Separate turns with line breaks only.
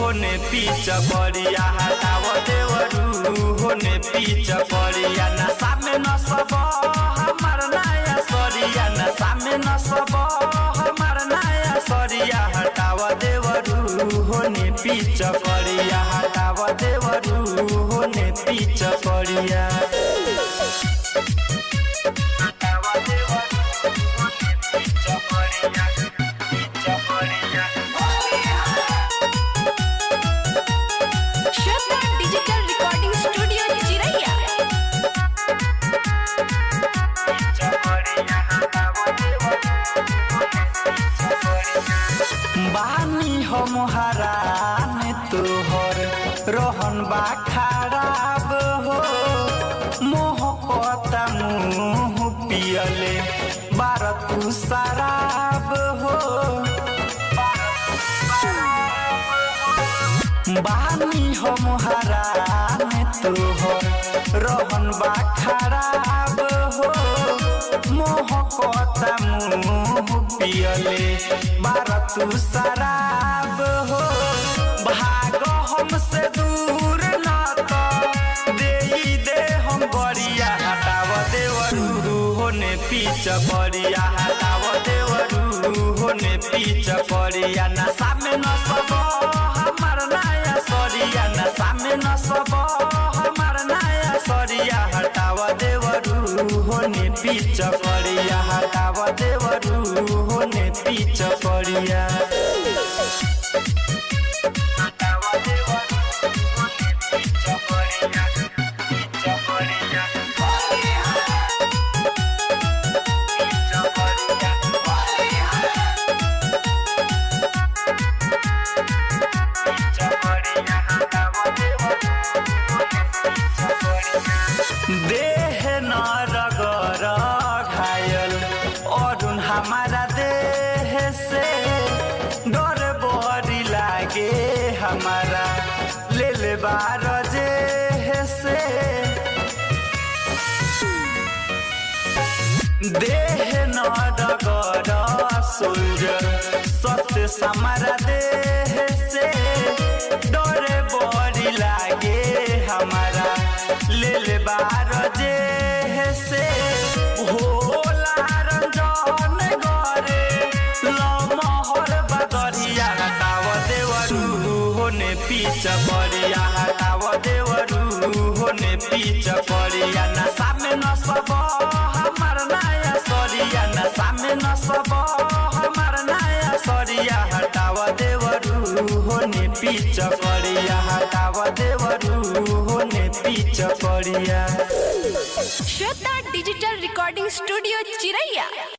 होने पीछ पड़िया हटाव देवरू होने पीछ पड़िया नशा में नसब हमार नया सरिया नशा में नसब हमार नया सरिया हटाव देवरू होने पीछ पड़िया हटाव देवरू होने पीछ पड़िया
डिजिटल रिकॉर्डिंग स्टूडियो चिरैया।
बानी हम हरान तोहर रोहन बा खराब हो मोह पता मुँह पियले बार तू शराब हो बानी हम हरान तोहर रोहन बा खराब हो मोह पता मुँह पियले बार तू शराब हो भाग हमसे दूर ना तो दे हम बड़िया हटाव देवरू होने पीछ पड़िया हटाव देवरू होने पीछ पड़िया नशा में नसब हमार नया सरिया नशा में नसब हमार नया सरिया हटाव देवरू होने पीछ पड़िया हटाव देवरू होने पीछ पड़िया देह न रगर घायल अरुण हमारा देह से डर बड़ी लागे हमारा ले ले बार जेह से देह न रगर सोल्जर सत्य हमारा देह से डर बड़ी लागे हमारा ले ले बार जेह से होला रंजन गरे लमहर बदरिया हटाव देवरू होने पीछ पड़िया हटाव देवरू होने पीछ पड़िया नशा में नसब हमार नया सरिया नशा में नसब हमार नया सरिया हटाव देवरू होने पीछ पड़िया हटाव देवरू होने पीछ पड़िया
श्वेता डिजिटल रिकॉर्डिंग स्टूडियो चिरैया।